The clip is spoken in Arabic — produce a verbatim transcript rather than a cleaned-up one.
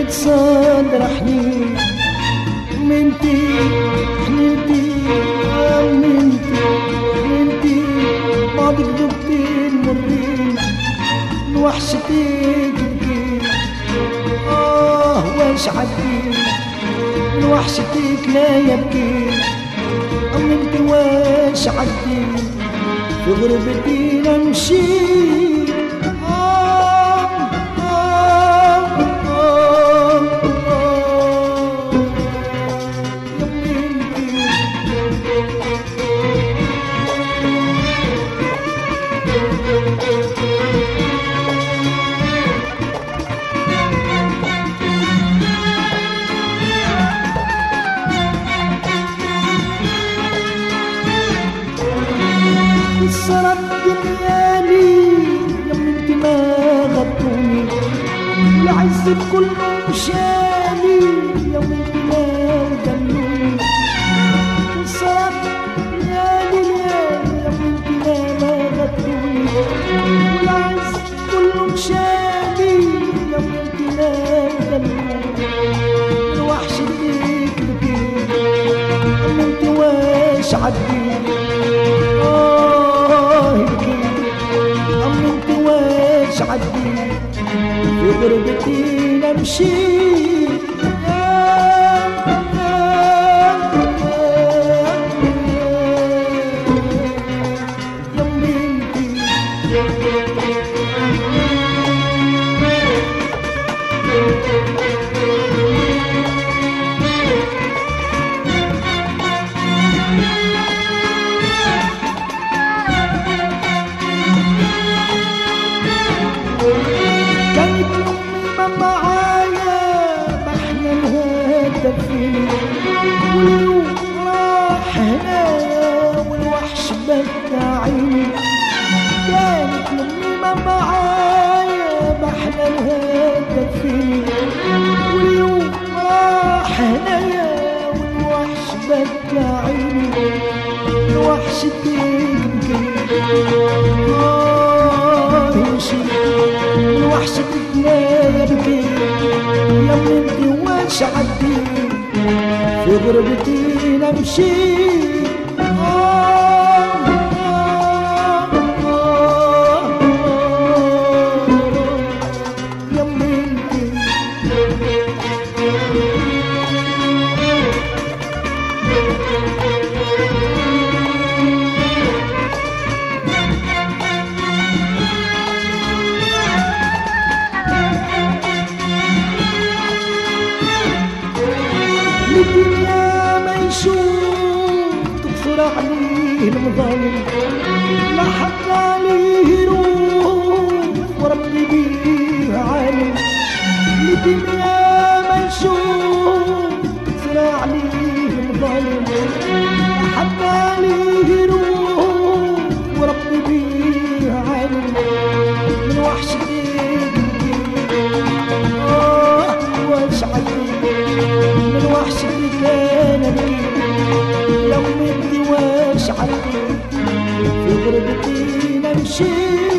صدر حنين منتي حنينتي منتي حنينتي بعد كذبتي مرين وحشتك بكيت آه واش عديت من وحشتك لا يبكي أمنت واش عديت في غربتي نمشي صارت دنياني يوم انت ما غطوني العز كله مشاني يوم انت ما دلوني صارت دنياني يوم انت ما غطوني العز كله مشاني يوم انت ما دلوني وحشتك بكيت يوم انت واش عديت عديت في غربتي نمشي واليوم راح هنايا والوحش بكى عيني كانت الأميمة معايا محلى الهدى فيني واليوم راح هنايا والوحش بكى عيني الوحش تبكي آه يمشي الوحش تبكي يبكي يا بنتي واش عديت في غربتي نمشي آه آه آه يا بنتي الدنيا ما يشوف تقصر عليه المظالم لا حق عليه يروح وربي بيه عالم الدنيا ما يشوف تقصر عليه المظالم لا حق عليه يروح وربي بيه عالم من وحشتك آه واش عديت من وحشتك انا بكيت يوم انت واش عديت في غربتي نمشي